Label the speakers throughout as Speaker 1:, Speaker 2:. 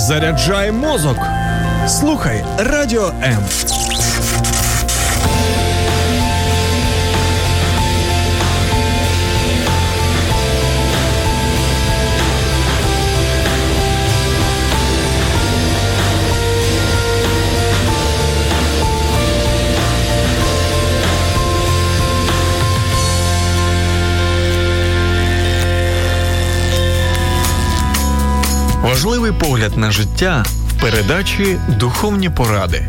Speaker 1: Заряджай мозок. Слухай Радіо М. Важливий погляд на життя в передачі «Духовні поради».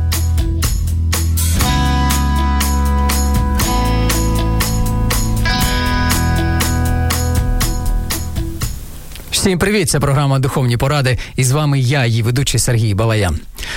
Speaker 2: Всім привіт, це програма «Духовні поради» і з вами я, її ведучий Сергій Балаян.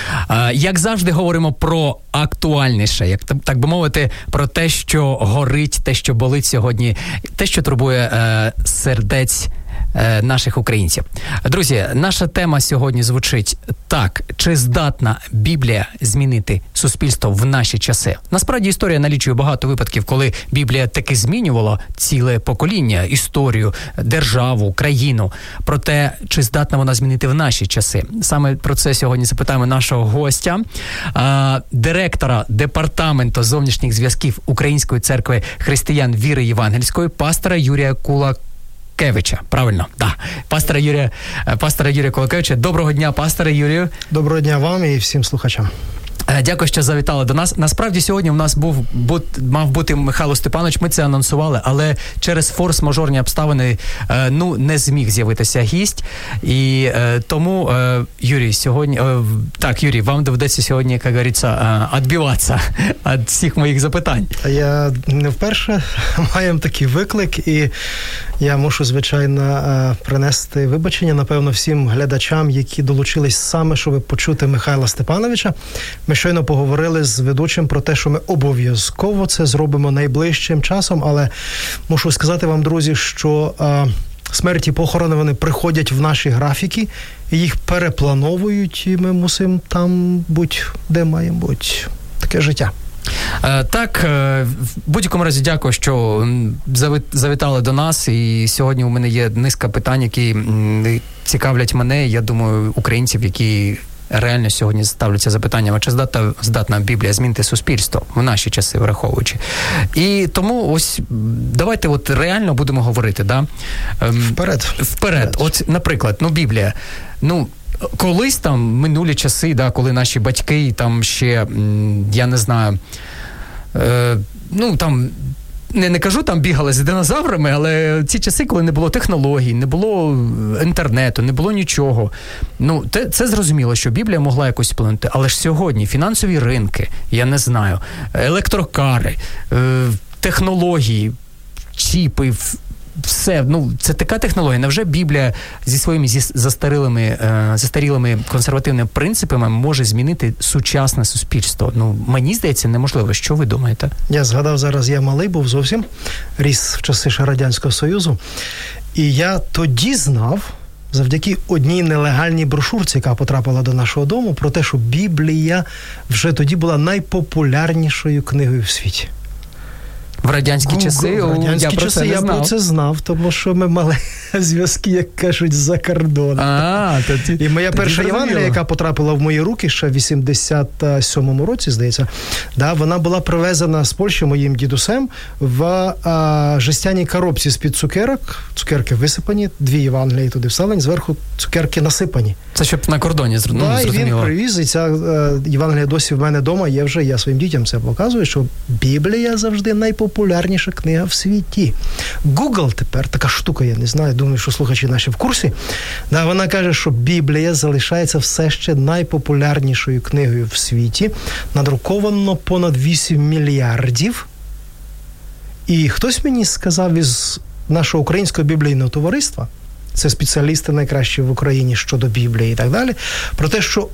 Speaker 2: Як завжди говоримо про актуальніше, як так би мовити, про те, що горить, те, що болить сьогодні, те, що турбує сердець наших українців. Друзі, наша тема сьогодні звучить так: чи здатна Біблія змінити суспільство в наші часи? Насправді історія налічує багато випадків, коли Біблія таки змінювала ціле покоління, історію, державу, країну. Проте, чи здатна вона змінити в наші часи? Саме про це сьогодні запитаємо нашого гостя, директора Департаменту зовнішніх зв'язків Української церкви християн віри євангельської, пастора Юрія Кулакевича. Правильно? Так. Пастора Юрія Кулакевича. Доброго дня, пасторе Юрію.
Speaker 3: Доброго дня вам і всім слухачам.
Speaker 2: Дякую, що завітали до нас. Насправді, сьогодні у нас мав бути Михайло Степанович, ми це анонсували, але через форс-мажорні обставини, не зміг з'явитися гість. І тому, Юрій, сьогодні... Юрій, вам доведеться сьогодні, як говориться, відбиватися від всіх моїх запитань.
Speaker 3: Я не вперше маємо такий виклик, і я мушу, звичайно, принести вибачення, напевно, всім глядачам, які долучились саме, щоб почути Михайла Степановича. Ми щойно поговорили з ведучим про те, що ми обов'язково це зробимо найближчим часом, але мушу сказати вам, друзі, що смерті похорони, вони приходять в наші графіки, і їх переплановують, і ми мусимо там бути, де маємо бути. Таке життя.
Speaker 2: Так, в будь-якому разі дякую, що завітали до нас, і сьогодні у мене є низка питань, які цікавлять мене, я думаю, українців, які реально сьогодні ставляться запитаннями, чи здатна Біблія змінити суспільство в наші часи, враховуючи. І тому ось давайте от реально будемо говорити, да? Вперед. От, наприклад, Біблія, колись там минулі часи, да, коли наші батьки там ще, я не знаю, не кажу, там бігали з динозаврами, але ці часи, коли не було технологій, не було інтернету, не було нічого. Це зрозуміло, що Біблія могла якось вплинути. Але ж сьогодні фінансові ринки, я не знаю, електрокари, технології, чіпи, все, це така технологія. Невже Біблія зі своїми застарілими консервативними принципами може змінити сучасне суспільство? Мені здається, неможливо. Що ви думаєте?
Speaker 3: Я згадав зараз, я малий був зовсім, ріс в часи ще Радянського Союзу, і я тоді знав, завдяки одній нелегальній брошурці, яка потрапила до нашого дому, про те, що Біблія вже тоді була найпопулярнішою книгою в світі.
Speaker 2: В радянські часи я про це знав, тому що ми мали зв'язки, як кажуть, за кордоном. І моя перша Євангелія, яка потрапила в мої руки ще в 87-му році, здається, вона була привезена з Польщі моїм дідусем в жестяній коробці з-під цукерок. Цукерки висипані, 2 Євангелії туди вставлені, зверху цукерки насипані. Це щоб на кордоні, зрозуміло.
Speaker 3: Так, і він привіз, і ця Євангелія досі в мене вдома є вже, я своїм дітям це показую, що Біблія завжди найпопулярніша книга в світі. Google тепер, така штука, я не знаю, думаю, що слухачі наші в курсі, вона каже, що Біблія залишається все ще найпопулярнішою книгою в світі. Надруковано понад 8 мільярдів. І хтось мені сказав із нашого українського біблійного товариства, це спеціалісти найкращі в Україні щодо Біблії і так далі, про те, що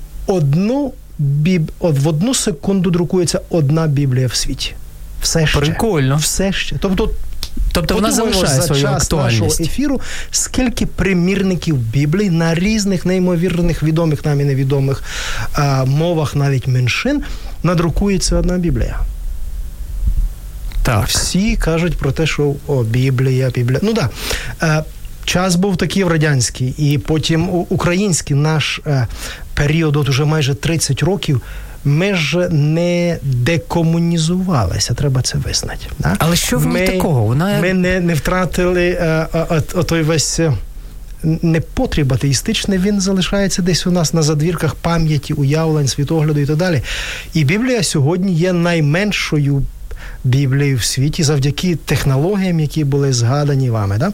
Speaker 3: в одну секунду друкується одна Біблія в світі. Все ще.
Speaker 2: Прикольно.
Speaker 3: Все ще.
Speaker 2: Тобто вона залишає свою актуальність. За час нашого
Speaker 3: ефіру, скільки примірників Біблії на різних неймовірних, відомих нам і невідомих мовах, навіть меншин, надрукується одна Біблія.
Speaker 2: Так.
Speaker 3: Всі кажуть про те, що Біблія. час був такий радянський, і потім український наш період, от уже майже 30 років, ми ж не декомунізувалися, треба це визнати. Да?
Speaker 2: Але що в ній такого?
Speaker 3: Ми не втратили той весь непотріб атеїстичний, він залишається десь у нас на задвірках пам'яті, уявлень, світогляду і так далі. І Біблія сьогодні є найменшою Біблією в світі завдяки технологіям, які були згадані вами. Да?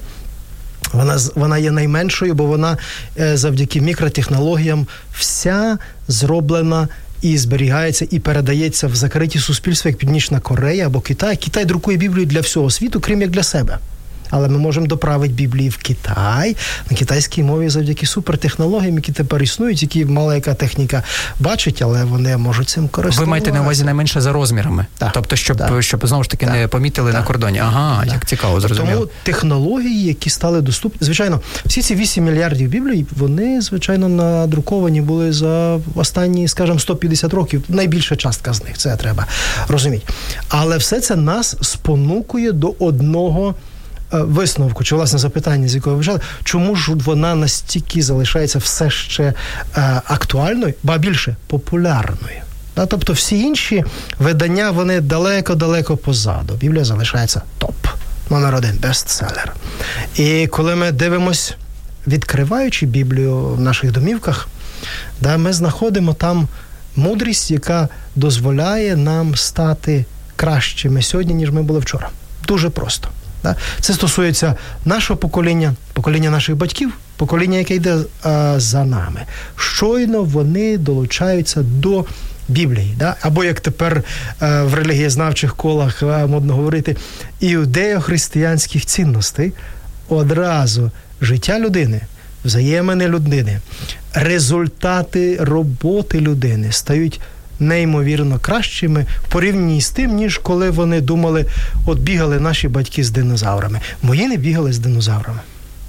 Speaker 3: Вона є найменшою, бо вона завдяки мікротехнологіям вся зроблена і зберігається, і передається в закриті суспільства, як Північна Корея або Китай. Китай друкує Біблію для всього світу, крім як для себе. Але ми можемо доправити Біблії в Китай на китайській мові завдяки супертехнологіям, які тепер існують, які мала яка техніка бачить, але вони можуть цим користуватися.
Speaker 2: Ви маєте на увазі найменше за розмірами?
Speaker 3: Так.
Speaker 2: Тобто, щоб знову ж таки не помітили на кордоні. Ага, як цікаво, зрозуміло.
Speaker 3: Тому технології, які стали доступні, звичайно, всі ці 8 мільярдів Біблій, вони, звичайно, надруковані були за останні, скажімо, 150 років. Найбільша частка з них, це треба розуміти. Але все це нас спонукує до одного висновку, чи, власне, запитання, з якого ви почали, чому ж вона настільки залишається все ще актуальною, ба більше, популярною. Тобто всі інші видання, вони далеко-далеко позаду. Біблія залишається топ. Номер 1, бестселер. І коли ми дивимось, відкриваючи Біблію в наших домівках, ми знаходимо там мудрість, яка дозволяє нам стати кращими сьогодні, ніж ми були вчора. Дуже просто. Це стосується нашого покоління наших батьків, покоління, яке йде за нами. Щойно вони долучаються до Біблії. Або, як тепер в релігієзнавчих колах модно говорити, іудео-християнських цінностей, одразу життя людини, взаємини людини, результати роботи людини стають неймовірно кращими в порівнянні з тим, ніж коли вони думали, от бігали наші батьки з динозаврами. Мої не бігали з динозаврами.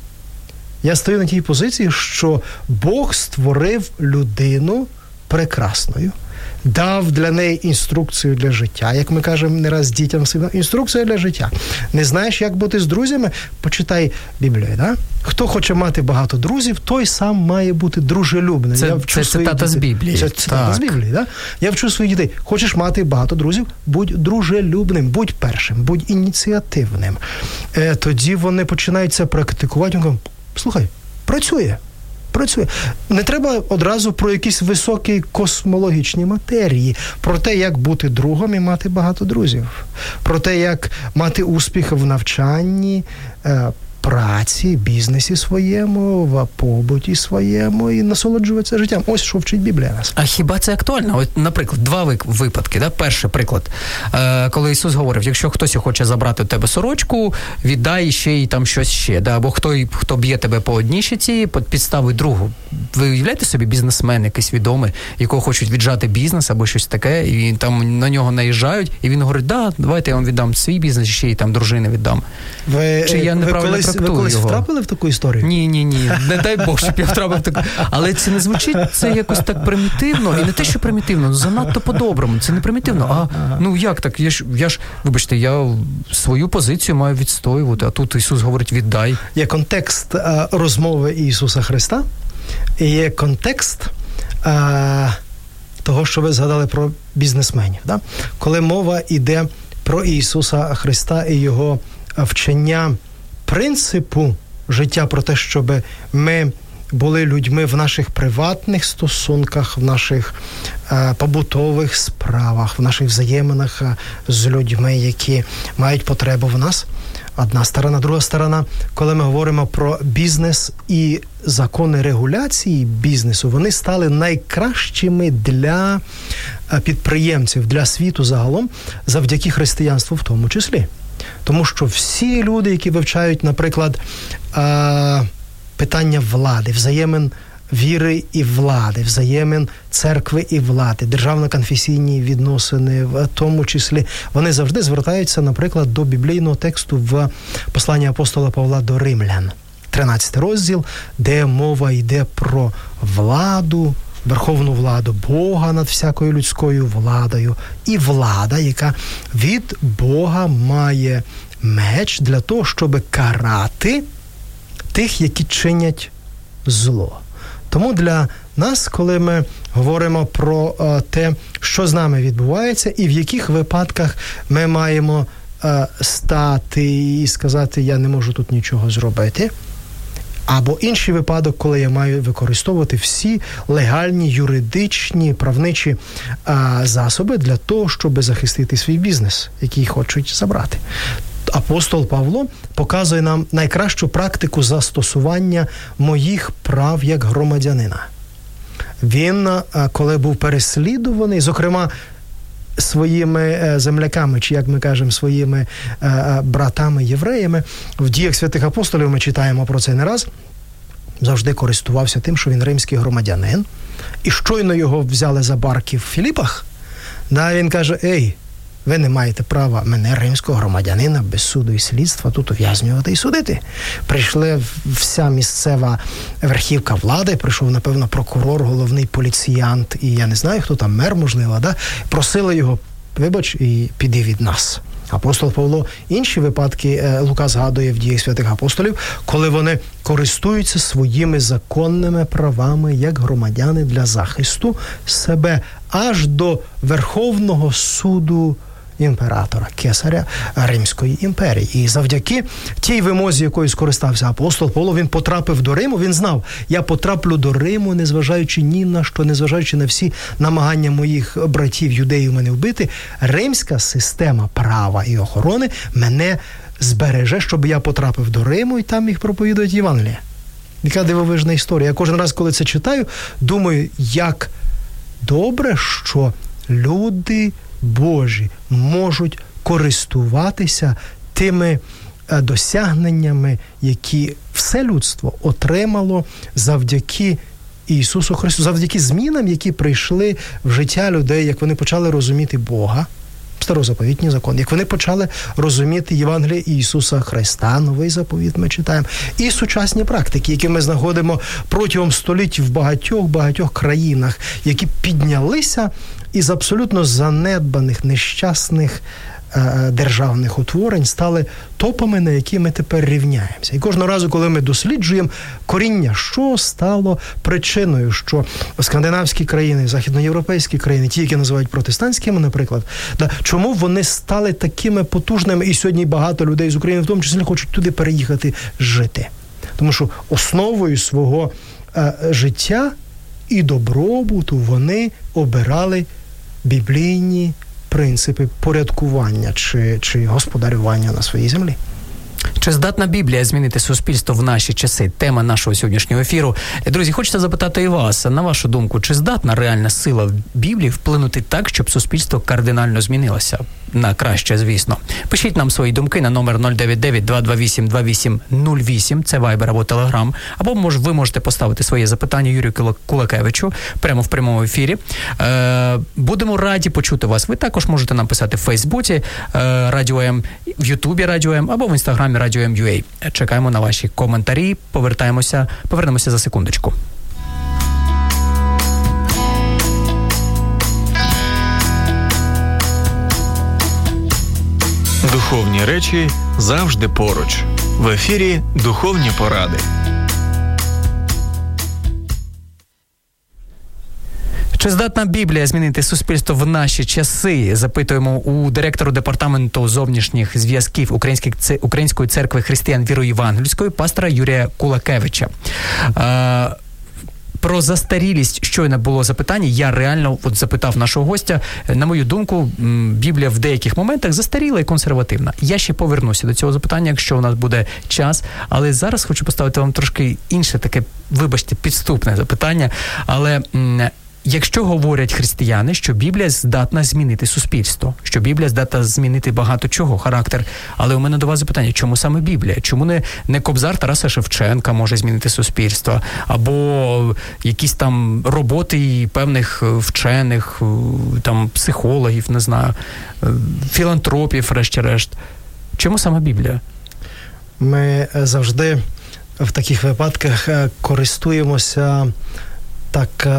Speaker 3: Я стою на тій позиції, що Бог створив людину прекрасною, дав для неї інструкцію для життя, як ми кажемо не раз дітям, інструкція для життя. Не знаєш, як бути з друзями? Почитай Біблію, да? Хто хоче мати багато друзів, той сам має бути дружелюбним.
Speaker 2: Це цитата з Біблії.
Speaker 3: Це цитата з Біблії, да? Я вчу своїх дітей. Хочеш мати багато друзів? Будь дружелюбним, будь першим, будь ініціативним. Тоді вони починають це практикувати. Слухай, працює. Не треба одразу про якісь високі космологічні матерії, про те, як бути другом і мати багато друзів, про те, як мати успіх в навчанні, праці, бізнесі своєму, в побуті своєму і насолоджуватися життям. Ось що вчить Біблія нас.
Speaker 2: А хіба це актуально? От, наприклад, два випадки. Да? Перший приклад. Коли Ісус говорив, якщо хтось хоче забрати у тебе сорочку, віддай ще й там щось ще. Да? Або хто б'є тебе по одній щиці, підстави другу. Ви уявляєте собі бізнесмен якийсь відомий, якого хочуть віджати бізнес або щось таке, і там на нього наїжджають, і він говорить, давайте я вам віддам свій бізнес, ще й там дружини віддам. Чи я неправильно
Speaker 3: ви колись втрапили в таку історію?
Speaker 2: Ні. Не дай Бог, щоб я втрапив в таку. Але це не звучить, це якось так примітивно. І не те, що примітивно, занадто по-доброму. Це не примітивно. Як так? Я ж, вибачте, я свою позицію маю відстоювати, а тут Ісус говорить, віддай.
Speaker 3: Є контекст розмови Ісуса Христа, і є контекст того, що ви згадали про бізнесменів. Да? Коли мова йде про Ісуса Христа і Його вчення принципу життя, про те, щоб ми були людьми в наших приватних стосунках, в наших побутових справах, в наших взаєминах з людьми, які мають потребу в нас. Одна сторона. Друга сторона, коли ми говоримо про бізнес і закони регуляції бізнесу, вони стали найкращими для підприємців, для світу загалом, завдяки християнству в тому числі. Тому що всі люди, які вивчають, наприклад, питання влади, взаємин віри і влади, взаємин церкви і влади, державно-конфесійні відносини в тому числі, вони завжди звертаються, наприклад, до біблійного тексту в посланні апостола Павла до Римлян, 13 розділ, де мова йде про владу, верховну владу Бога над всякою людською владою. І влада, яка від Бога має меч для того, щоб карати тих, які чинять зло. Тому для нас, коли ми говоримо про те, що з нами відбувається, і в яких випадках ми маємо стати і сказати, я не можу тут нічого зробити, або інший випадок, коли я маю використовувати всі легальні, юридичні, правничі засоби для того, щоб захистити свій бізнес, який хочуть забрати. Апостол Павло показує нам найкращу практику застосування моїх прав як громадянина. Він, коли був переслідуваний, зокрема, своїми земляками, чи, як ми кажемо, своїми братами-євреями, в діях святих апостолів ми читаємо про це не раз, завжди користувався тим, що він римський громадянин, і щойно його взяли за барки в Філіпах, він каже, ей, ви не маєте права мене, римського громадянина, без суду і слідства тут ув'язнювати і судити. Прийшли вся місцева верхівка влади, прийшов, напевно, прокурор, головний поліціянт, і я не знаю, хто там, мер, можливо, просили його, вибач, і піди від нас. Апостол Павло інші випадки Лука згадує в діях святих апостолів, коли вони користуються своїми законними правами як громадяни для захисту себе аж до Верховного суду імператора, кесаря Римської імперії. І завдяки тій вимозі, якою скористався апостол Павло, він потрапив до Риму, він знав, я потраплю до Риму, незважаючи ні на що, незважаючи на всі намагання моїх братів, юдеїв мене вбити, римська система права і охорони мене збереже, щоб я потрапив до Риму і там міг проповідувати Євангеліє. Яка дивовижна історія. Я кожен раз, коли це читаю, думаю, як добре, що люди Божі можуть користуватися тими досягненнями, які все людство отримало завдяки Ісусу Христу, завдяки змінам, які прийшли в життя людей, як вони почали розуміти Бога, старозаповітній закон, як вони почали розуміти Євангеліє Ісуса Христа, новий заповіт ми читаємо, і сучасні практики, які ми знаходимо протягом століть в багатьох країнах, які піднялися із абсолютно занедбаних, нещасних державних утворень, стали топами, на які ми тепер рівняємося. І кожного разу, коли ми досліджуємо коріння, що стало причиною, що скандинавські країни, західноєвропейські країни, ті, які називають протестантськими, наприклад, чому вони стали такими потужними, і сьогодні багато людей з України, в тому числі, хочуть туди переїхати жити. Тому що основою свого життя і добробуту вони обирали біблійні принципи порядкування чи господарювання на своїй землі.
Speaker 2: Чи здатна Біблія змінити суспільство в наші часи? Тема нашого сьогоднішнього ефіру. Друзі, хочеться запитати і вас, на вашу думку, чи здатна реальна сила в Біблії вплинути так, щоб суспільство кардинально змінилося? На краще, звісно. Пишіть нам свої думки на номер 099-228-2808, це Viber або Telegram, або ви можете поставити своє запитання Юрію Кулакевичу прямо в прямому ефірі. Будемо раді почути вас. Ви також можете нам писати в Фейсбуці Радіо М, в Ютубі Радіо М, або в Інстаграмі Радіо М.UA. Чекаємо на ваші коментарі, повернемося за секундочку.
Speaker 1: Духовні речі завжди поруч. В ефірі «Духовні поради».
Speaker 2: Чи здатна Біблія змінити суспільство в наші часи? Запитуємо у директору департаменту зовнішніх зв'язків Української церкви християн віро-євангельської пастора Юрія Кулакевича. Про застарілість щойно було запитання. Я реально запитав нашого гостя. На мою думку, Біблія в деяких моментах застаріла і консервативна. Я ще повернуся до цього запитання, якщо у нас буде час. Але зараз хочу поставити вам трошки інше таке, вибачте, підступне запитання. Але якщо говорять християни, що Біблія здатна змінити суспільство, що Біблія здатна змінити багато чого, характер, але у мене до вас запитання, чому саме Біблія? Чому не Кобзар Тараса Шевченка може змінити суспільство? Або якісь там роботи певних вчених, там психологів, не знаю, філантропів, врешті-решт. Чому саме Біблія?
Speaker 3: Ми завжди в таких випадках користуємося так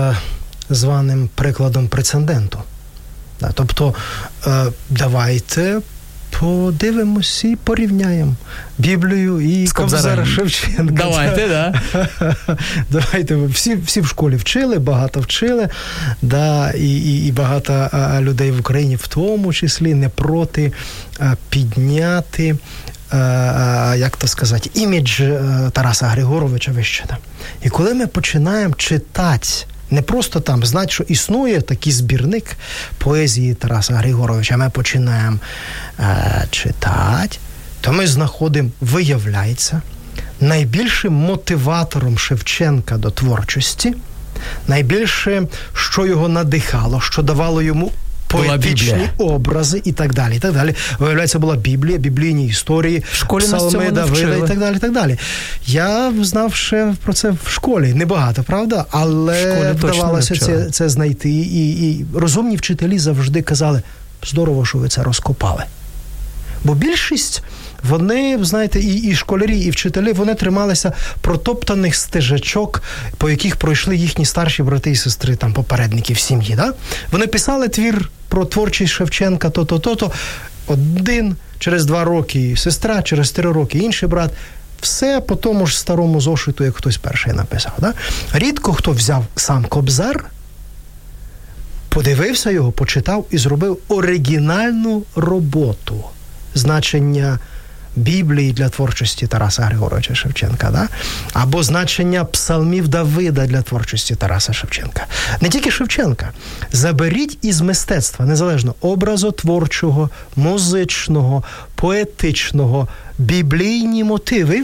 Speaker 3: званим прикладом прецеденту. Тобто, давайте подивимось і порівняємо Біблію і Кобзаря Шевченка.
Speaker 2: Давайте, да.
Speaker 3: Давайте. Всі в школі вчили, багато вчили, да, і багато людей в Україні в тому числі не проти підняти, як то сказати, імідж Тараса Григоровича вище. І коли ми починаємо читати, не просто там знати, що існує такий збірник поезії Тараса Григоровича, ми починаємо читати, то ми знаходимо, виявляється, найбільшим мотиватором Шевченка до творчості, найбільше, що його надихало, що давало йому поетичні образи і так далі, і так далі. Виявляється, була Біблія, біблійні історії, псалми Давида і так далі, і так далі. Я знав ще про це в школі. Небагато, правда? Але вдавалося це знайти. І розумні вчителі завжди казали, здорово, що ви це розкопали. Бо більшість, вони, знаєте, і школярі, і вчителі, вони трималися протоптаних стежачок, по яких пройшли їхні старші брати і сестри, там, попередники в сім'ї, да? Вони писали твір про творчість Шевченка, то-то. Один, через 2 роки сестра, через 3 роки інший брат. Все по тому ж старому зошиту, як хтось перший написав, да? Рідко хто взяв сам Кобзар, подивився його, почитав і зробив оригінальну роботу. Значення Біблії для творчості Тараса Григоровича Шевченка, да? Або значення псалмів Давида для творчості Тараса Шевченка. Не тільки Шевченка. Заберіть із мистецтва, незалежно образотворчого, музичного, поетичного, біблійні мотиви,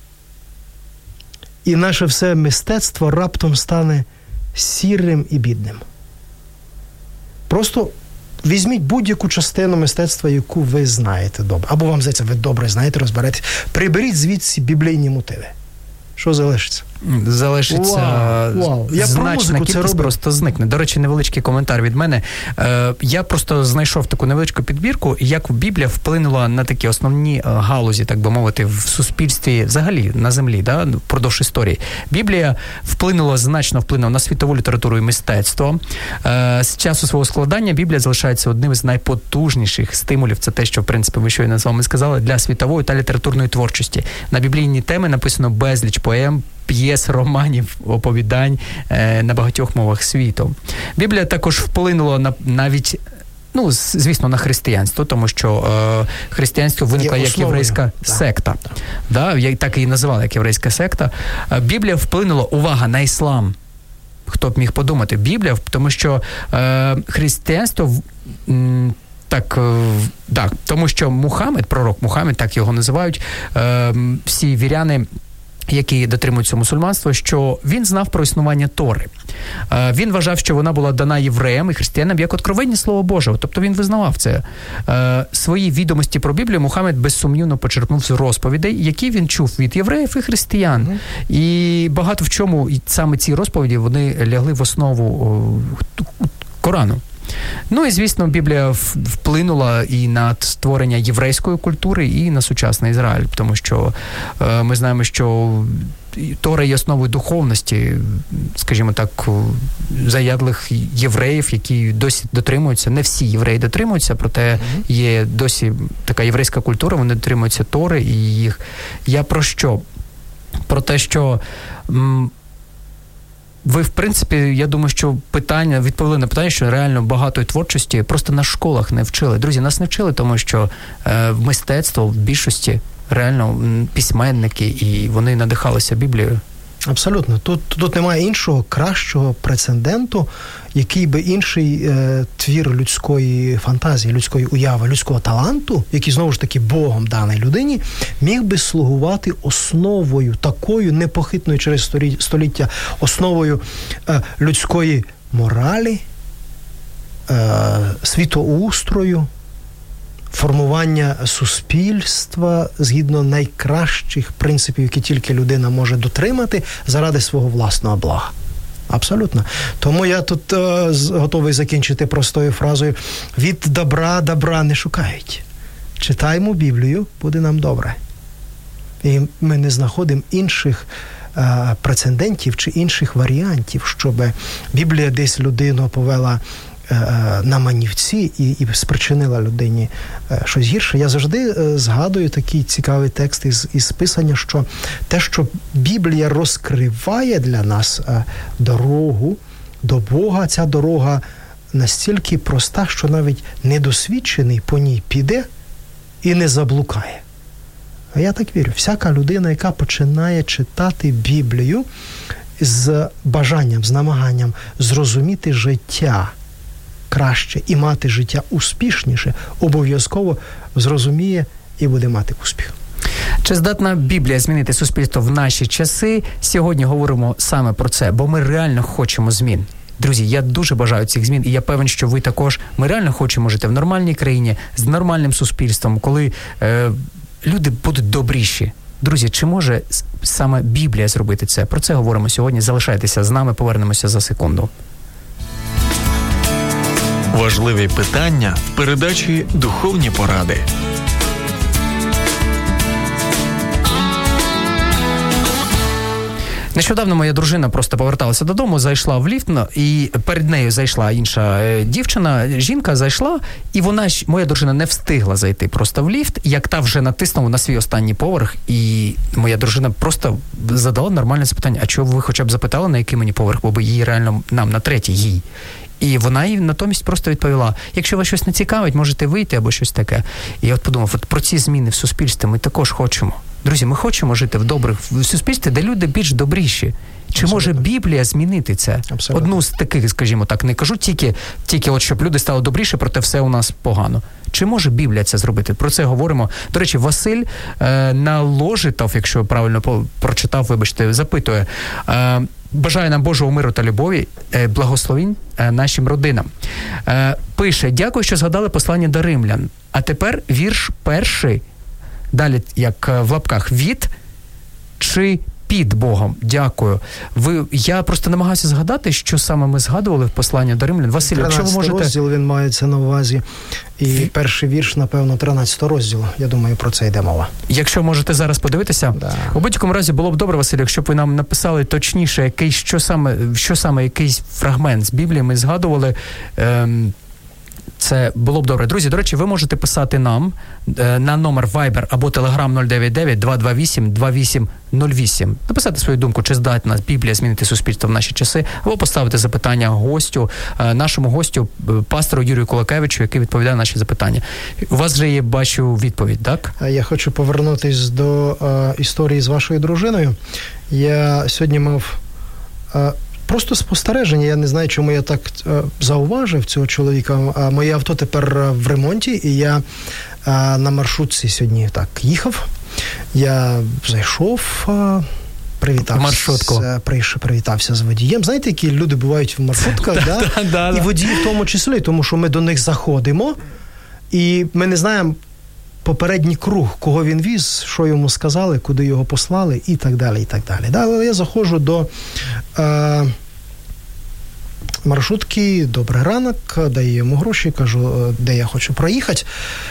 Speaker 3: і наше все мистецтво раптом стане сірим і бідним. Просто візьміть будь-яку частину мистецтва, яку ви знаєте добре. Або вам здається, ви добре знаєте, розберетесь. Приберіть звідси біблійні мотиви. Що залишиться?
Speaker 2: Залишиться значна кількість, просто зникне. До речі, невеличкий коментар від мене. Я просто знайшов таку невеличку підбірку, як Біблія вплинула на такі основні галузі, так би мовити, в суспільстві, взагалі, на землі, да, впродовж історії. Біблія значно вплинула на світову літературу і мистецтво. З часу свого складання Біблія залишається одним із найпотужніших стимулів, це те, що, в принципі, ви щойно з вами сказали, для світової та літературної творчості. На біблійні теми написано безліч поем, п'єс, романів, оповідань на багатьох мовах світу. Біблія також вплинула навіть, звісно, на християнство, тому що християнство виникло як єврейська секта. Да, так її називали, як єврейська секта. Біблія вплинула, увага, на іслам. Хто б міг подумати? Біблія, тому що християнство... тому що Мухаммед, пророк Мухаммед, так його називають, всі віряни, які дотримуються мусульманства, що він знав про існування Тори. Він вважав, що вона була дана євреям і християнам як откровення Слова Божого. Тобто він визнавав це. Свої відомості про Біблію Мухаммед безсумнівно почерпнув з розповідей, які він чув від євреїв і християн. І багато в чому саме ці розповіді, вони лягли в основу Корану. І, звісно, Біблія вплинула і на створення єврейської культури, і на сучасний Ізраїль, тому що ми знаємо, що Тора є основою духовності, скажімо так, заядлих євреїв, які досі дотримуються, не всі євреї дотримуються, проте є досі така єврейська культура, вони дотримуються Тори, і їх... Я про що? Про те, що... Ви, в принципі, я думаю, що відповіли на питання, що реально багатої творчості просто на школах не вчили. Друзі, нас не вчили, тому що мистецтво в більшості реально письменники, і вони надихалися Біблією.
Speaker 3: Абсолютно. Тут немає іншого, кращого прецеденту, який би інший твір людської фантазії, людської уяви, людського таланту, який, знову ж таки, Богом даній людині, міг би слугувати основою, такою непохитною через століття, основою людської моралі, світоустрою, формування суспільства згідно найкращих принципів, які тільки людина може дотримати заради свого власного блага. Абсолютно. Тому я тут готовий закінчити простою фразою: від добра не шукають. Читаємо Біблію, буде нам добре. І ми не знаходимо інших прецедентів чи інших варіантів, щоб Біблія десь людину повела на манівці і спричинила людині щось гірше. Я завжди згадую такий цікавий текст із Писання, що те, що Біблія розкриває для нас дорогу до Бога, ця дорога настільки проста, що навіть недосвідчений по ній піде і не заблукає. А я так вірю. Всяка людина, яка починає читати Біблію з бажанням, з намаганням зрозуміти життя краще і мати життя успішніше, обов'язково зрозуміє і буде мати успіх.
Speaker 2: Чи здатна Біблія змінити суспільство в наші часи? Сьогодні говоримо саме про це, бо ми реально хочемо змін. Друзі, я дуже бажаю цих змін, і я певен, що ви також. Ми реально хочемо жити в нормальній країні, з нормальним суспільством, коли люди будуть добріші. Друзі, чи може саме Біблія зробити це? Про це говоримо сьогодні. Залишайтеся з нами, повернемося за секунду.
Speaker 1: Важливі питання в передачі «Духовні поради».
Speaker 2: Нещодавно моя дружина просто поверталася додому, зайшла в ліфт, і перед нею зайшла інша дівчина, жінка зайшла, і моя дружина не встигла зайти просто в ліфт, як та вже натиснула на свій останній поверх, і моя дружина просто задала нормальне запитання, а чого ви хоча б запитали, на який мені поверх, бо їй реально, нам на третій, їй. І вона їй натомість просто відповіла, якщо вас щось не цікавить, можете вийти або щось таке. І я про ці зміни в суспільстві ми також хочемо. Друзі, ми хочемо жити в суспільстві, де люди більш добріші. Чи
Speaker 3: Абсолютно.
Speaker 2: може Біблія змінити це?
Speaker 3: Абсолютно.
Speaker 2: Одну з таких, скажімо так, не кажу тільки от, щоб люди стали добріші, проте все у нас погано. Чи може Біблія це зробити? Про це говоримо. До речі, Василь Наложитов, якщо я правильно прочитав, вибачте, запитує, бажаю нам Божого миру та любові, благословінь нашим родинам. Пише, дякую, що згадали послання до римлян. А тепер вірш перший, далі, як в лапках, від чи під Богом. Дякую. Я просто намагаюся згадати, що саме ми згадували в посланні до римлян. Василь, якщо ви можете...
Speaker 3: розділ, він мається на увазі. І перший вірш, напевно, 13 розділу. Я думаю, про це йде мова.
Speaker 2: Якщо можете зараз подивитися.
Speaker 3: Да.
Speaker 2: У будь-якому разі було б добре, Василь, якщо б ви нам написали точніше, що саме якийсь фрагмент з Біблії ми згадували. Це було б добре. Друзі, до речі, ви можете писати нам на номер Viber або Telegram 099-228-2808. Написати свою думку, чи здатна Біблія змінити суспільство в наші часи, або поставити запитання нашому гостю, пастору Юрію Кулакевичу, який відповідає на наші запитання. У вас вже є, бачу, відповідь, так?
Speaker 3: Я хочу повернутись до історії з вашою дружиною. Я сьогодні мав... Просто спостереження, я не знаю, чому я так зауважив цього чоловіка. Моє авто тепер в ремонті, і я на маршрутці сьогодні так їхав. Я зайшов, привітався з водієм. Знаєте, які люди бувають в маршрутках, і водії в тому числі, тому що ми до них заходимо, і ми не знаємо попередній круг, кого він віз, що йому сказали, куди його послали, і так далі, і так далі. Але я заходжу до маршрутки, добрий ранок, даю йому гроші, кажу, де я хочу проїхати.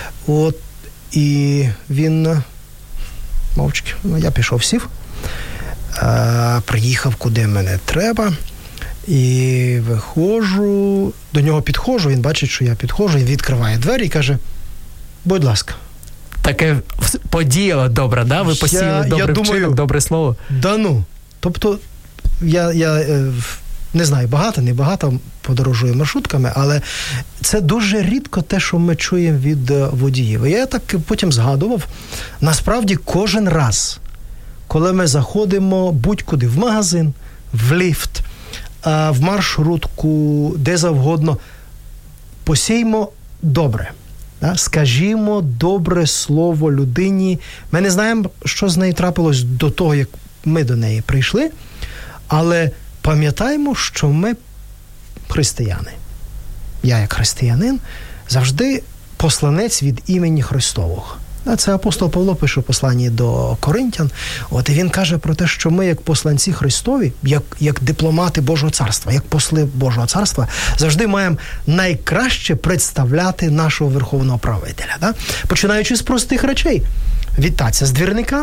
Speaker 3: І він мовчки, я пішов, сів, приїхав, куди мене треба, і виходжу, до нього підходжу, він бачить, що я підходжу, він відкриває двері і каже, будь ласка.
Speaker 2: Таке подіяло добре, да? Ви посіяли добрий вчинок, добре слово.
Speaker 3: Да ну. Тобто, я не знаю, не багато подорожую маршрутками, але це дуже рідко те, що ми чуємо від водіїв. І я так потім згадував, насправді кожен раз, коли ми заходимо будь-куди, в магазин, в ліфт, в маршрутку, де завгодно, посіймо добре. Скажімо добре слово людині. Ми не знаємо, що з нею трапилось до того, як ми до неї прийшли, але пам'ятаємо, що ми християни. Я, як християнин, завжди посланець від імені Христового. Це апостол Павло пише в посланні до Коринтян. І він каже про те, що ми, як посланці Христові, як дипломати Божого Царства, як посли Божого Царства, завжди маємо найкраще представляти нашого Верховного Правителя. Починаючи з простих речей. Вітатися з двірниками.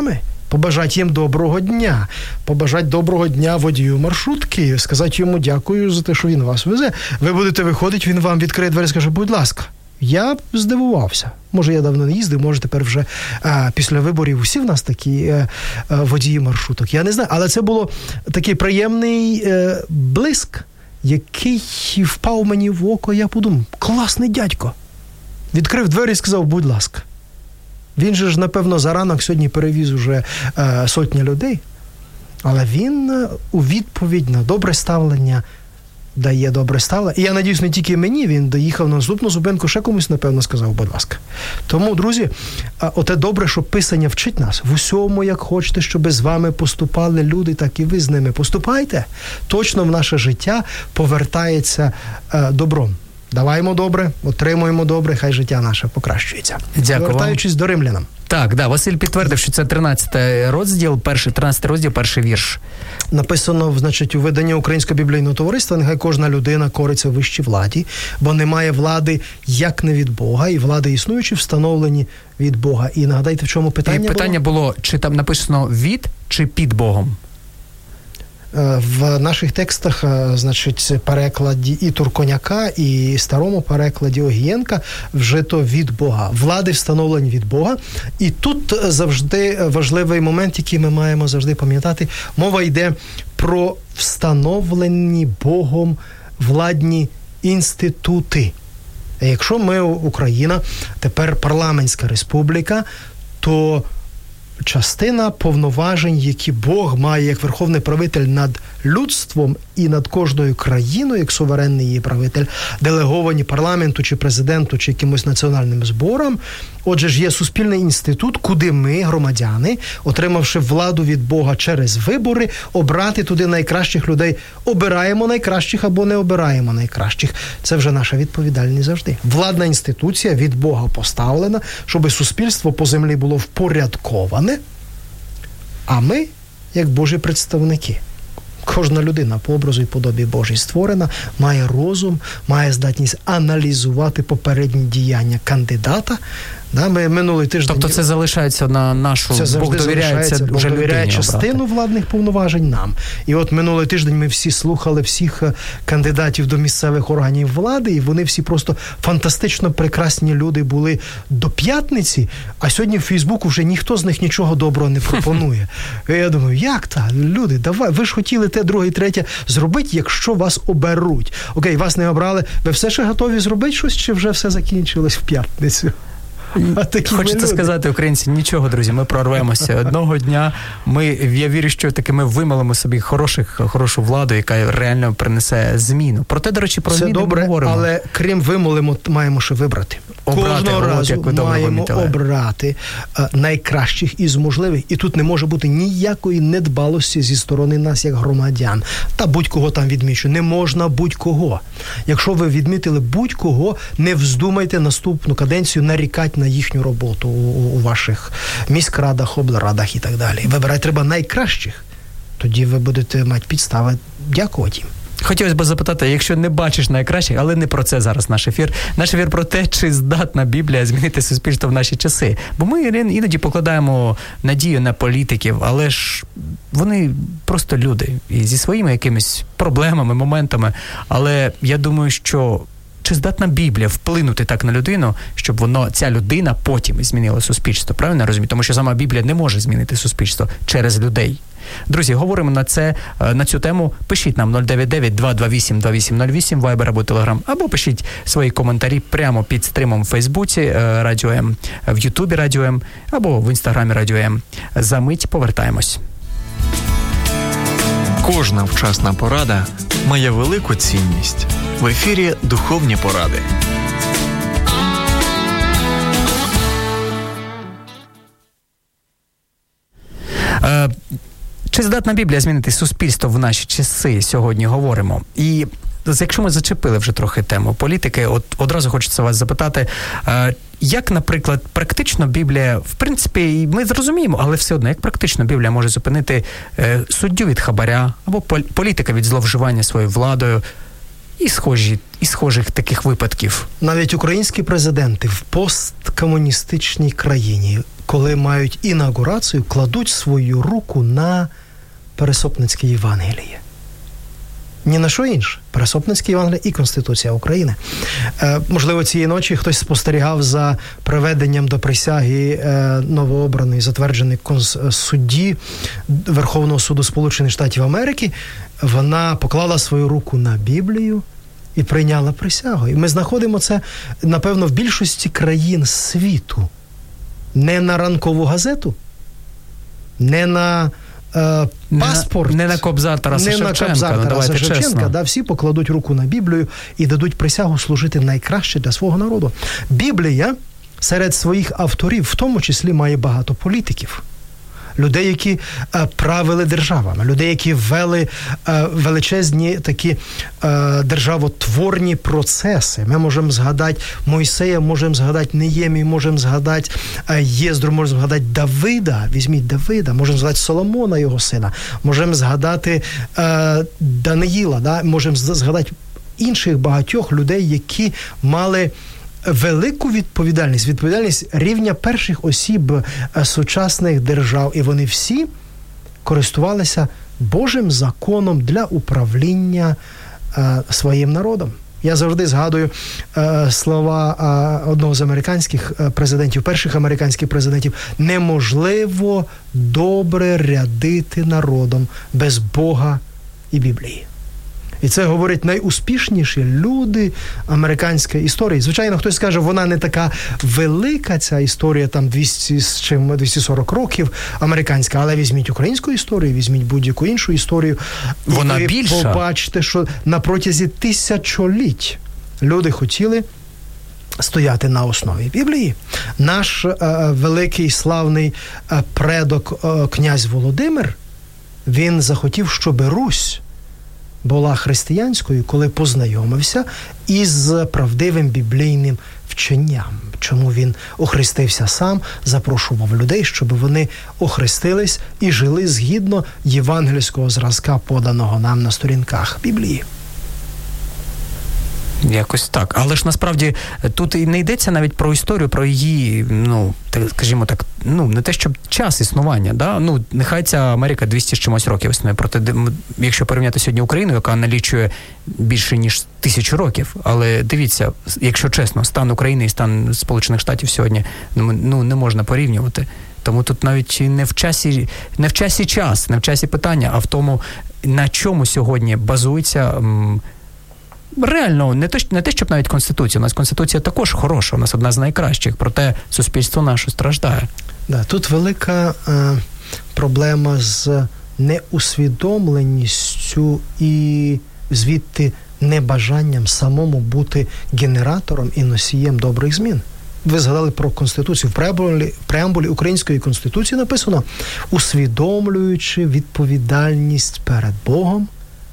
Speaker 3: побажати їм доброго дня, побажати доброго дня водію маршрутки, сказати йому дякую за те, що він вас везе. Ви будете виходити, він вам відкриє двері і скаже, будь ласка. Я здивувався. Може, я давно не їздив, може, тепер вже після виборів усі в нас такі водії маршруток. Я не знаю, але це було такий приємний блиск, який впав мені в око, я подумав, класний дядько. Відкрив двері і сказав, будь ласка. Він же ж, напевно, за ранок сьогодні перевіз уже сотні людей, але він у відповідь на добре ставлення дає добре ставлення. І я надіюсь, не тільки мені, він доїхав на наступну зупинку, ще комусь, напевно, сказав, будь ласка. Тому, друзі, оте добре, що Писання вчить нас. В усьому, як хочете, щоб з вами поступали люди, так і ви з ними поступайте. Точно в наше життя повертається добром. Даваймо добре, отримуємо добре, хай життя наше покращується.
Speaker 2: Дякую.
Speaker 3: Повертаючись до римлянам.
Speaker 2: Так, Василь підтвердив, що це 13 розділ, 13 розділ, перший вірш.
Speaker 3: Написано, значить, у виданні Українського біблійного товариства, нехай кожна людина кориться вищій владі, бо немає влади, як не від Бога, і влади існуючі встановлені від Бога. І нагадайте, в чому питання було?
Speaker 2: Питання було, чи там написано від, чи під Богом?
Speaker 3: В наших текстах, значить, перекладі і Турконяка, і старому перекладі Огієнка вжито від Бога. Влади встановлені від Бога. І тут завжди важливий момент, який ми маємо завжди пам'ятати. Мова йде про встановлені Богом владні інститути. Якщо ми, Україна, тепер парламентська республіка, то частина повноважень, які Бог має як верховний правитель над людством і над кожною країною, як суверенний її правитель, делеговані парламенту чи президенту, чи якимось національним зборам. Отже ж, є суспільний інститут, куди ми, громадяни, отримавши владу від Бога через вибори, обрати туди найкращих людей. Обираємо найкращих або не обираємо найкращих. Це вже наша відповідальність завжди. Владна інституція від Бога поставлена, щоб суспільство по землі було впорядковане, а ми, як Божі представники. Кожна людина по образу і подобі Божій створена, має розум, має здатність аналізувати попередні діяння кандидата. Ми минулий тиждень...
Speaker 2: Тобто це залишається на нашу...
Speaker 3: Це завжди залишається, Бог довіряє частину владних повноважень нам. І от минулий тиждень ми всі слухали всіх кандидатів до місцевих органів влади, і вони всі просто фантастично прекрасні люди були до п'ятниці, а сьогодні в Фейсбуку вже ніхто з них нічого доброго не пропонує. І я думаю, як так? Люди, давай, ви ж хотіли те, друге і третє зробити, якщо вас оберуть. Окей, вас не обрали, ви все ще готові зробити щось, чи вже все закінчилось в п'ятницю?
Speaker 2: Хочеться сказати, українці, нічого, друзі, ми прорвемося. Одного дня я вірю, що таки ми вималимо собі хорошу владу, яка реально принесе зміну. Проте, до речі, про зміни ми говоримо.
Speaker 3: Але крім вимолимо, маємо ще вибрати. Кожного разу маємо обрати найкращих із можливих. І тут не може бути ніякої недбалості зі сторони нас, як громадян. Та будь-кого там відмічу. Не можна будь-кого. Якщо ви відмітили будь-кого, не вздумайте наступну каденцію нарікати на їхню роботу у ваших міськрадах, облрадах і так далі. Вибирати треба найкращих. Тоді ви будете мати підстави дякувати їм.
Speaker 2: Хотілося б запитати, якщо не бачиш найкращих, але не про це зараз наш ефір. Наш ефір про те, чи здатна Біблія змінити суспільство в наші часи. Бо ми іноді покладаємо надію на політиків, але ж вони просто люди. І зі своїми якимись проблемами, моментами. Але я думаю, що чи здатна Біблія вплинути так на людину, щоб ця людина потім змінила суспільство? Правильно я розумію? Тому що сама Біблія не може змінити суспільство через людей. Друзі, говоримо на цю тему. Пишіть нам 099-228-2808, Viber або Telegram, або пишіть свої коментарі прямо під стримом в Фейсбуці Радіо М, в Ютубі Радіо М, або в Інстаграмі Радіо М. За мить повертаємось.
Speaker 1: Кожна вчасна порада має велику цінність. В ефірі «Духовні поради».
Speaker 2: Чи здатна Біблія змінити суспільство в наші часи? Сьогодні говоримо. І якщо ми зачепили вже трохи тему політики, одразу хочеться вас запитати, як, наприклад, практично Біблія, в принципі, ми зрозуміємо, але все одно, як практично Біблія може зупинити суддю від хабаря або політика від зловживання своєю владою і схожих таких випадків?
Speaker 3: Навіть українські президенти в посткомуністичній країні коли мають інаугурацію, кладуть свою руку на Пересопницьке Євангеліє. Ні на що інше. Пересопницьке Євангеліє і Конституція України. Можливо, цієї ночі хтось спостерігав за приведенням до присяги новообраної, затвердженої судді Верховного суду Сполучених Штатів Америки. Вона поклала свою руку на Біблію і прийняла присягу. І ми знаходимо це, напевно, в більшості країн світу. Не на ранкову газету, не на паспорт.
Speaker 2: Не на Кобзар Тараса Шевченка. Давайте чесно.
Speaker 3: Да, всі покладуть руку на Біблію і дадуть присягу служити найкраще для свого народу. Біблія серед своїх авторів в тому числі має багато політиків. Людей, які правили державами, людей, які вели величезні такі державотворні процеси. Ми можемо згадати Мойсея, можемо згадати Неємію, можемо згадати Єздру, можемо згадати Давида, візьміть Давида, можемо згадати Соломона, його сина, можемо згадати Даниїла, да? Можемо згадати інших багатьох людей, які мали велику відповідальність рівня перших осіб сучасних держав. І вони всі користувалися Божим законом для управління своїм народом. Я завжди згадую слова одного з американських президентів, перших американських президентів. Неможливо добре рядити народом без Бога і Біблії. І це говорять найуспішніші люди американської історії. Звичайно, хтось скаже, вона не така велика, ця історія, там 240 років американська, але візьміть українську історію, візьміть будь-яку іншу історію.
Speaker 2: Вона
Speaker 3: і ви
Speaker 2: більша.
Speaker 3: побачите, що на протязі тисячоліть люди хотіли стояти на основі Біблії. Наш великий славний предок князь Володимир, він захотів, щоб Русь була християнською, коли познайомився із правдивим біблійним вченням. Чому він охрестився сам, запрошував людей, щоб вони охрестились і жили згідно євангельського зразка, поданого нам на сторінках Біблії.
Speaker 2: Якось так. Але ж насправді тут і не йдеться навіть про історію, про її, скажімо так, не те, щоб час існування, да? Нехай ця Америка 200 з чимось років існує. Проте, якщо порівняти сьогодні Україну, яка налічує більше, ніж 1000 років, але дивіться, якщо чесно, стан України і стан Сполучених Штатів сьогодні, не можна порівнювати. Тому тут навіть не в часі час, не в часі питання, а в тому, на чому сьогодні базується реально, не те, щоб навіть Конституція. У нас Конституція також хороша, у нас одна з найкращих, проте суспільство наше страждає.
Speaker 3: Да, тут велика проблема з неусвідомленістю і звідти небажанням самому бути генератором і носієм добрих змін. Ви згадали про Конституцію. В преамбулі Української Конституції написано: усвідомлюючи відповідальність перед Богом,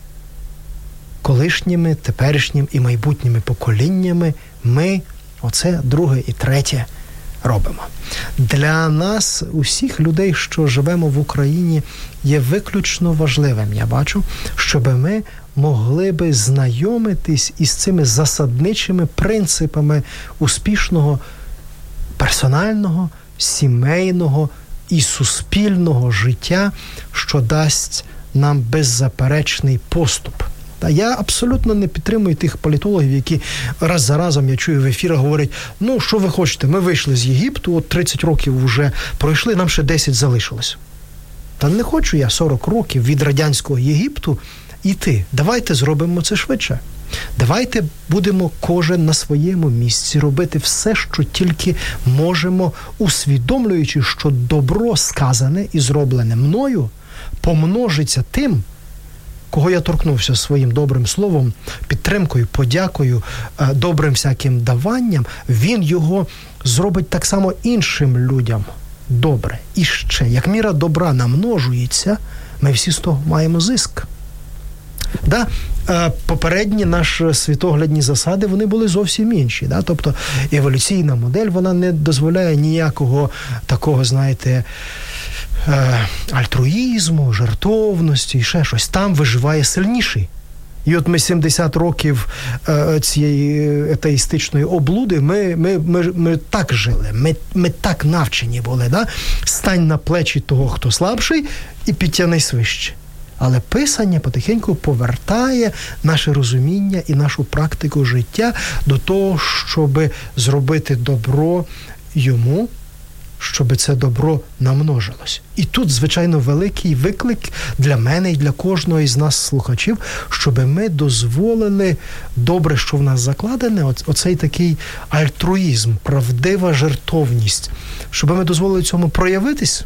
Speaker 3: колишніми, теперішніми і майбутніми поколіннями, ми оце друге і третє робимо. Для нас, усіх людей, що живемо в Україні, є виключно важливим, я бачу, щоб ми могли би знайомитись із цими засадничими принципами успішного персонального, сімейного і суспільного життя, що дасть нам беззаперечний поступ. Я абсолютно не підтримую тих політологів, які раз за разом, я чую в ефірах, говорять: що ви хочете, ми вийшли з Єгипту, от 30 років вже пройшли, нам ще 10 залишилось. Та не хочу я 40 років від радянського Єгипту йти. Давайте зробимо це швидше. Давайте будемо кожен на своєму місці робити все, що тільки можемо, усвідомлюючи, що добро сказане і зроблене мною помножиться тим, кого я торкнувся своїм добрим словом, підтримкою, подякою, добрим всяким даванням, він його зробить так само іншим людям добре. І ще, як міра добра намножується, ми всі з того маємо зиск. Да, попередні наші світоглядні засади, вони були зовсім інші. Да? Тобто еволюційна модель, вона не дозволяє ніякого такого, альтруїзму, жертовності і ще щось. Там виживає сильніший. І от ми 70 років цієї атеїстичної облуди, ми так жили, ми так навчені були, да? Стань на плечі того, хто слабший, і підтягнись вище. Але Писання потихеньку повертає наше розуміння і нашу практику життя до того, щоб зробити добро йому, щоб це добро намножилось. І тут, звичайно, великий виклик для мене і для кожного із нас, слухачів, щоб ми дозволили добре, що в нас закладене, оцей такий альтруїзм, правдива жертовність, щоб ми дозволили цьому проявитись.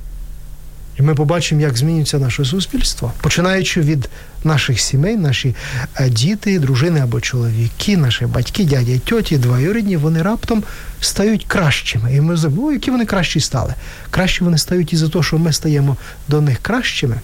Speaker 3: І ми побачимо, як змінюється наше суспільство. Починаючи від наших сімей, наші діти, дружини або чоловіки, наші батьки, дяді, тьоті, двоюрідні, вони раптом стають кращими. І ми забули, які вони кращі стали. Кращі вони стають із-за того, що ми стаємо до них кращими.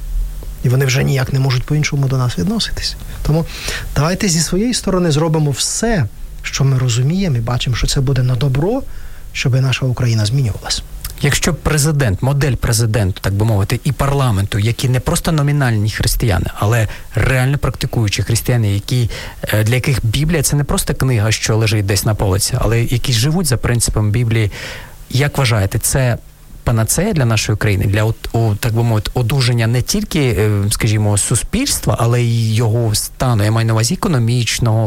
Speaker 3: І вони вже ніяк не можуть по-іншому до нас відноситись. Тому давайте зі своєї сторони зробимо все, що ми розуміємо і бачимо, що це буде на добро, щоб наша Україна змінювалась.
Speaker 2: Якщо президент, модель президенту, так би мовити, і парламенту, які не просто номінальні християни, але реально практикуючі християни, для яких Біблія – це не просто книга, що лежить десь на полиці, але які живуть за принципом Біблії, як вважаєте, це панацея для нашої країни, для, так би мовити, одужання не тільки, скажімо, суспільства, але й його стану, я маю на увазі економічного,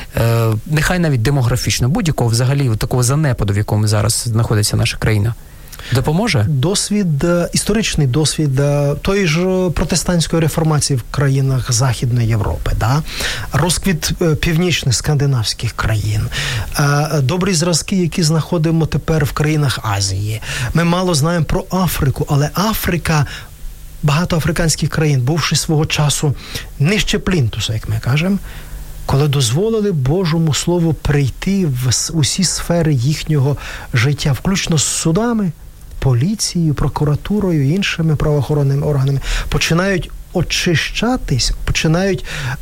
Speaker 2: нехай навіть демографічного, будь-якого взагалі такого занепаду, в якому зараз знаходиться наша країна? Допоможе?
Speaker 3: Історичний досвід тої ж протестантської реформації в країнах Західної Європи, да? Розквіт північних скандинавських країн, добрі зразки, які знаходимо тепер в країнах Азії. Ми мало знаємо про Африку, але Африка, багато африканських країн, бувши свого часу нижче плінтуса, як ми кажемо, коли дозволили Божому Слову прийти в усі сфери їхнього життя, включно з судами, поліцією, прокуратурою, іншими правоохоронними органами, починають очищатись, починають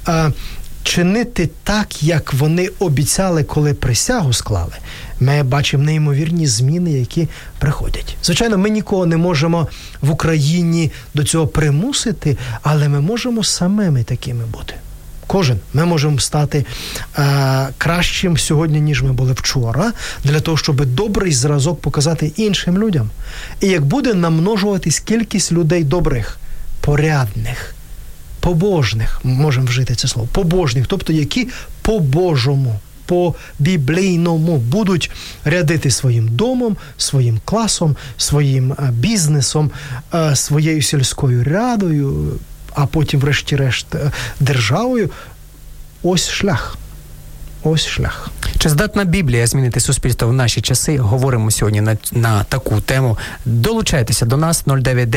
Speaker 3: чинити так, як вони обіцяли, коли присягу склали. Ми бачимо неймовірні зміни, які приходять. Звичайно, ми нікого не можемо в Україні до цього примусити, але ми можемо самими такими бути. Кожен. Ми можемо стати кращим сьогодні, ніж ми були вчора, для того, щоб добрий зразок показати іншим людям. І як буде намножуватись кількість людей добрих, порядних, побожних, можемо вжити це слово, побожних, тобто які по-божому, по-біблійному будуть рядити своїм домом, своїм класом, своїм бізнесом, своєю сільською радою, а потім, врешті-решт, державою. Ось шлях. Ось шлях.
Speaker 2: Чи здатна Біблія змінити суспільство в наші часи? Говоримо сьогодні на таку тему. Долучайтеся до нас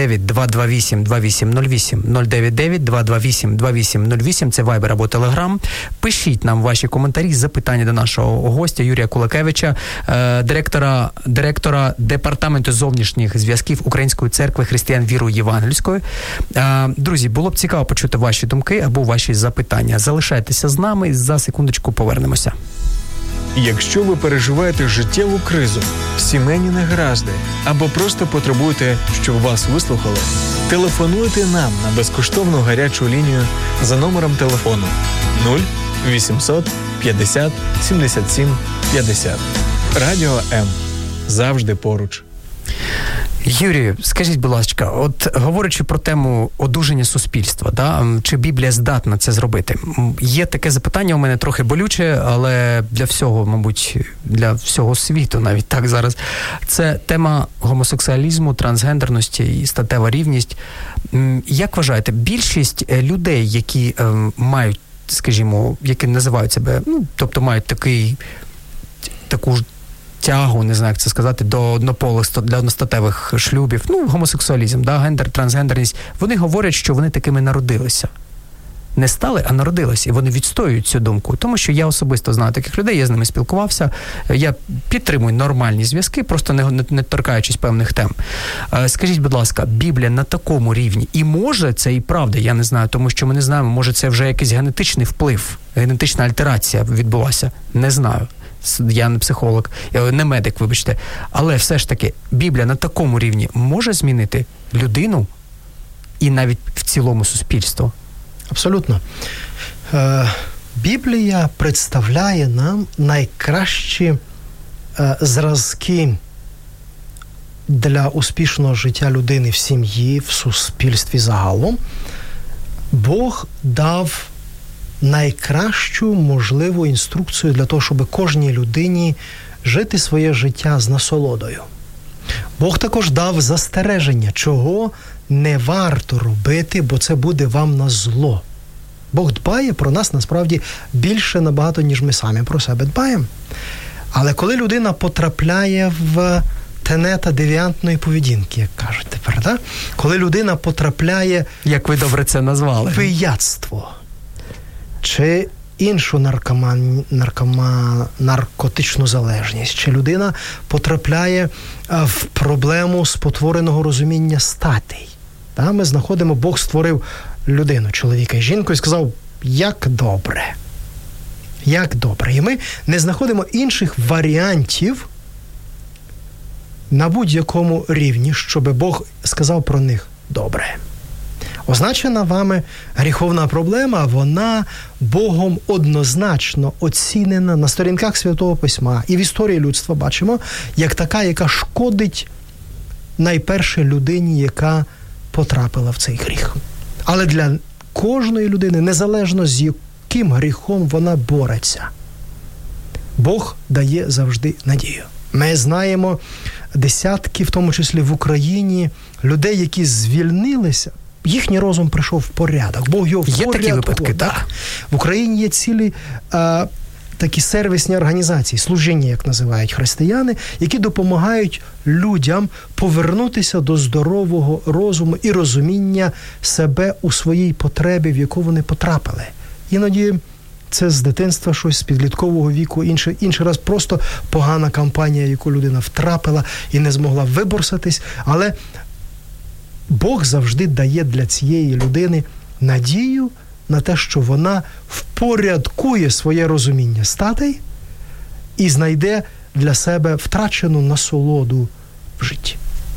Speaker 2: 099-228-2808, 099-228-2808, це Viber або Telegram. Пишіть нам ваші коментарі, запитання до нашого гостя Юрія Кулакевича, директора Департаменту зовнішніх зв'язків Української церкви християн вірою євангельської. Друзі, було б цікаво почути ваші думки або ваші запитання. Залишайтеся з нами, за секундочку повернемося.
Speaker 1: Якщо ви переживаєте життєву кризу, сімейні негаразди або просто потребуєте, щоб вас вислухали, телефонуйте нам на безкоштовну гарячу лінію за номером телефону 0800 50 77 50. Радіо М. Завжди поруч.
Speaker 2: Юрію, скажіть, будь ласка, от говорячи про тему одужання суспільства, да, чи Біблія здатна це зробити? Є таке запитання у мене трохи болюче, але для всього, мабуть, для всього світу навіть так зараз. Це тема гомосексуалізму, трансгендерності і статева рівність. Як вважаєте, більшість людей, які мають, скажімо, які називають себе, тобто мають таку ж тягу, не знаю, як це сказати, до однополих, для одностатевих шлюбів, гомосексуалізм, да, гендер, трансгендерність, вони говорять, що вони такими народилися. Не стали, а народилися. І вони відстоюють цю думку. Тому що я особисто знаю таких людей, я з ними спілкувався, я підтримую нормальні зв'язки, просто не торкаючись певних тем. Скажіть, будь ласка, Біблія на такому рівні, і може це і правда, я не знаю, тому що ми не знаємо, може це вже якийсь генетичний вплив, генетична альтерація відбулася, не знаю. Я не психолог, не медик, вибачте. Але все ж таки, Біблія на такому рівні може змінити людину і навіть в цілому суспільство?
Speaker 3: Абсолютно. Біблія представляє нам найкращі зразки для успішного життя людини в сім'ї, в суспільстві загалом. Бог дав найкращу можливу інструкцію для того, щоб кожній людині жити своє життя з насолодою. Бог також дав застереження, чого не варто робити, бо це буде вам на зло. Бог дбає про нас, насправді, більше набагато, ніж ми самі про себе дбаємо. Але коли людина потрапляє в тенета девіантної поведінки, як кажуть тепер, да? Коли людина потрапляє,
Speaker 2: як ви добре це назвали,
Speaker 3: пияцтво чи іншу наркотичну залежність, чи людина потрапляє в проблему спотвореного розуміння статей. Да? Ми знаходимо, Бог створив людину, чоловіка і жінку, і сказав, як добре. Як добре. І ми не знаходимо інших варіантів на будь-якому рівні, щоб Бог сказав про них добре. Означена вами гріховна проблема, вона Богом однозначно оцінена на сторінках Святого Письма. І в історії людства бачимо, як така, яка шкодить найпершій людині, яка потрапила в цей гріх. Але для кожної людини, незалежно з яким гріхом вона бореться, Бог дає завжди надію. Ми знаємо десятки, в тому числі в Україні, людей, які звільнилися, їхній розум прийшов в порядок. Бог його
Speaker 2: є такі випадки, так?
Speaker 3: В Україні є цілі такі сервісні організації, служіння, як називають християни, які допомагають людям повернутися до здорового розуму і розуміння себе у своїй потребі, в яку вони потрапили. Іноді це з дитинства щось, з підліткового віку, інший раз просто погана кампанія, яку людина втрапила і не змогла виборсатись. Але Бог завжди дає для цієї людини надію на те, що вона впорядкує своє розуміння статей і знайде для себе втрачену насолоду в житті.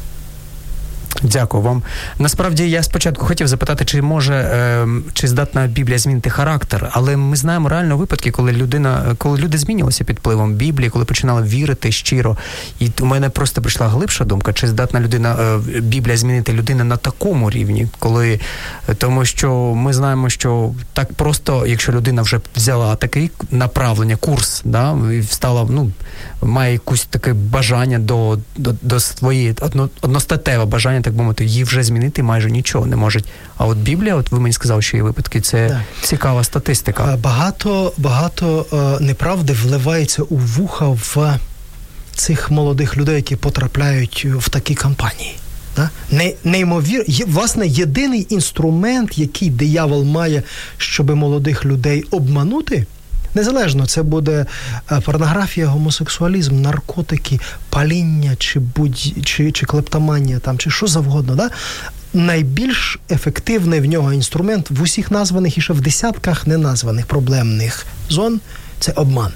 Speaker 2: Дякую вам. Насправді, я спочатку хотів запитати, чи здатна Біблія змінити характер, але ми знаємо реально випадки, коли люди змінювалися під впливом Біблії, коли починали вірити щиро. І у мене просто прийшла глибша думка, чи здатна Біблія змінити людину на такому рівні, тому що ми знаємо, що так просто, якщо людина вже взяла таке направлення, курс, да, і стала, має якусь таке бажання до своєї, одностатеве бажання, так би мовити, її вже змінити майже нічого не можуть. А от Біблія, от ви мені сказали, що є випадки, це цікава статистика.
Speaker 3: Багато неправди вливається у вуха в цих молодих людей, які потрапляють в такі кампанії. Да? Власне, єдиний інструмент, який диявол має, щоб молодих людей обманути, незалежно, це буде порнографія, гомосексуалізм, наркотики, паління, чи клептоманія, там, чи що завгодно. Да? Найбільш ефективний в нього інструмент в усіх названих і ще в десятках неназваних проблемних зон – це обман.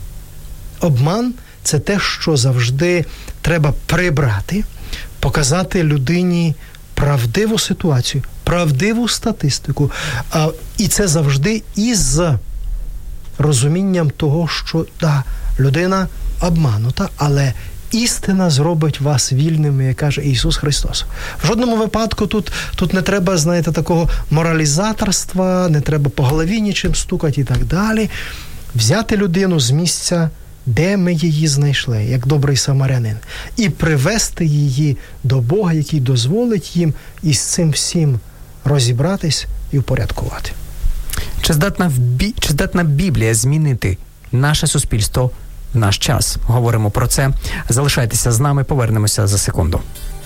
Speaker 3: Обман – це те, що завжди треба прибрати, показати людині правдиву ситуацію, правдиву статистику. І це завжди із розумінням того, що людина обманута, але істина зробить вас вільними, як каже Ісус Христос. В жодному випадку тут не треба, знаєте, такого моралізаторства, не треба по голові нічим стукати і так далі. Взяти людину з місця, де ми її знайшли, як добрий самарянин, і привести її до Бога, який дозволить їм із цим всім розібратись і впорядкувати.
Speaker 2: Чи здатна Біблія змінити наше суспільство в наш час? Говоримо про це. Залишайтеся з нами, повернемося за секунду.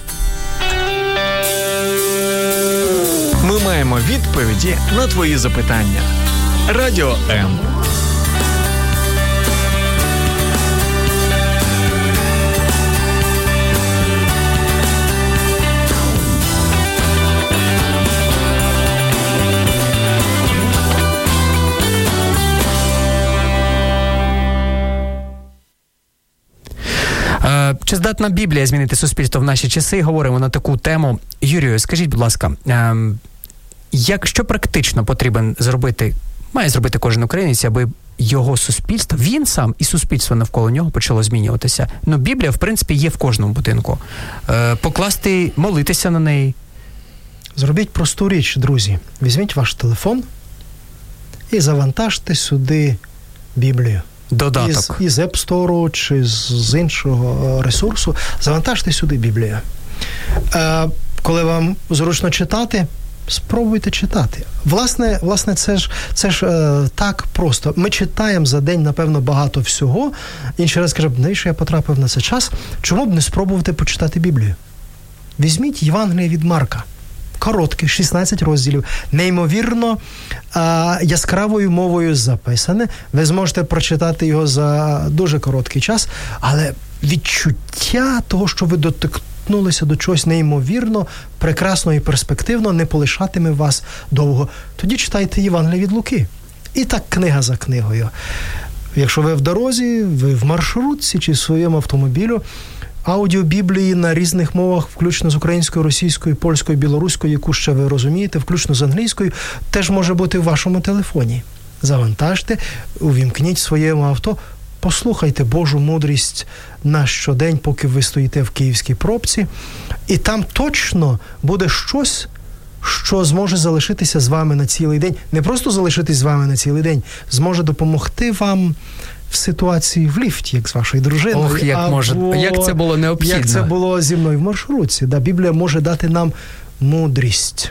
Speaker 1: Ми маємо відповіді на твої запитання. Радіо М.
Speaker 2: Чи здатна Біблія змінити суспільство в наші часи? Говоримо на таку тему. Юрію, скажіть, будь ласка, що практично потрібен зробити має зробити кожен українець, аби його суспільство, він сам і суспільство навколо нього почало змінюватися. Ну, Біблія, в принципі, є в кожному будинку. Покласти, молитися на неї.
Speaker 3: Зробіть просту річ, друзі. Візьміть ваш телефон і завантажте сюди Біблію.
Speaker 2: Додаток.
Speaker 3: Із App Store чи з іншого ресурсу. Завантажте сюди Біблію. Коли вам зручно читати, спробуйте читати. Власне, це ж так просто. Ми читаємо за день, напевно, багато всього. Інший раз скажу, навіщо я потрапив на цей час? Чому б не спробувати почитати Біблію? Візьміть Євангеліє від Марка. Коротке, 16 розділів, неймовірно яскравою мовою записане. Ви зможете прочитати його за дуже короткий час, але відчуття того, що ви дотикнулися до чогось неймовірно, прекрасно і перспективно, не полишатиме вас довго. Тоді читайте Євангеліє від Луки. І так книга за книгою. Якщо ви в дорозі, ви в маршрутці чи в своєму автомобілю, аудіобіблії на різних мовах, включно з українською, російською, польською, білоруською, яку ще ви розумієте, включно з англійською, теж може бути в вашому телефоні. Завантажте, увімкніть своєму авто, послухайте Божу мудрість на щодень, поки ви стоїте в київській пробці, і там точно буде щось, що зможе залишитися з вами на цілий день. Не просто залишитись з вами на цілий день, зможе допомогти вам в ситуації в ліфті, як з вашою дружиною.
Speaker 2: Ох, як це було необхідно.
Speaker 3: Як це було зі мною в маршрутці. Да, Біблія може дати нам мудрість.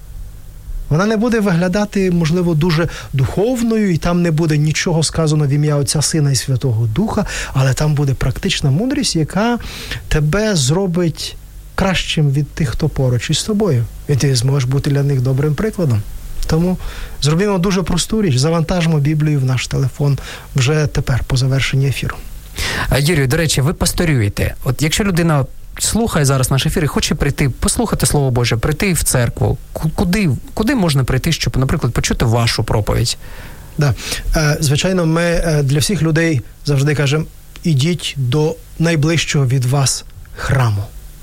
Speaker 3: Вона не буде виглядати, можливо, дуже духовною, і там не буде нічого сказано в ім'я Отця, Сина і Святого Духа, але там буде практична мудрість, яка тебе зробить кращим від тих, хто поруч із тобою. І ти зможеш бути для них добрим прикладом. Тому зробимо дуже просту річ. Завантажимо Біблію в наш телефон вже тепер, по завершенні ефіру.
Speaker 2: Юрію, до речі, ви пасторюєте. От якщо людина слухає зараз наш ефір і хоче прийти, послухати Слово Боже, прийти в церкву, куди можна прийти, щоб, наприклад, почути вашу проповідь?
Speaker 3: Да. Звичайно, ми для всіх людей завжди кажемо, ідіть до найближчого від вас храму,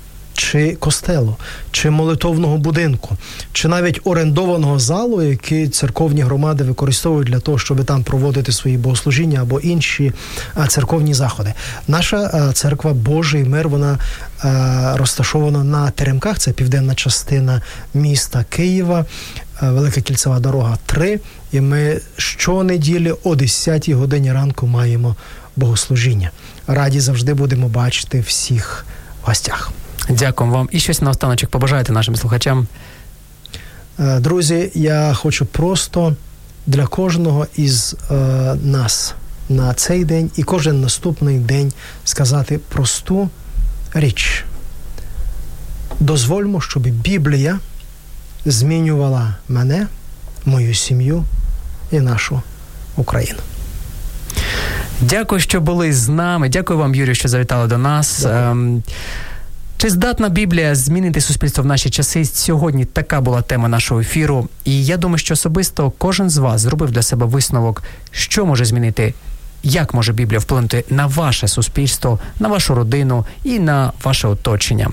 Speaker 3: чи костелу, чи молитовного будинку, чи навіть орендованого залу, який церковні громади використовують для того, щоб там проводити свої богослужіння або інші церковні заходи. Наша церква Божий мир, вона розташована на Теремках, це південна частина міста Києва, Велика Кільцева дорога 3, і ми щонеділі о 10 годині ранку маємо богослужіння. Раді завжди будемо бачити всіх в гостях.
Speaker 2: Дякую вам. І щось наостаночок побажаєте нашим слухачам?
Speaker 3: Друзі, я хочу просто для кожного із нас на цей день і кожен наступний день сказати просту річ. Дозвольмо, щоб Біблія змінювала мене, мою сім'ю і нашу Україну.
Speaker 2: Дякую, що були з нами. Дякую вам, Юрію, що завітали до нас. Чи здатна Біблія змінити суспільство в наші часи? Сьогодні така була тема нашого ефіру. І я думаю, що особисто кожен з вас зробив для себе висновок, що може змінити, як може Біблія вплинути на ваше суспільство, на вашу родину і на ваше оточення.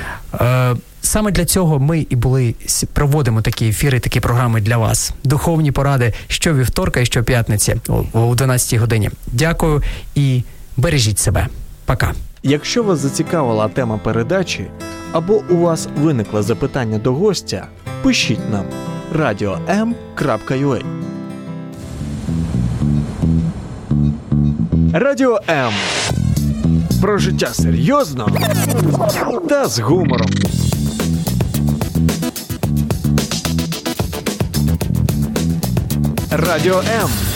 Speaker 2: Саме для цього ми і проводимо такі ефіри, такі програми для вас. Духовні поради щовівторка і щоп'ятниці о 12 годині. Дякую і бережіть себе. Пока.
Speaker 1: Якщо вас зацікавила тема передачі або у вас виникло запитання до гостя, пишіть нам radio.m.ua. Радіо М. Про життя серйозно та з гумором. Радіо М.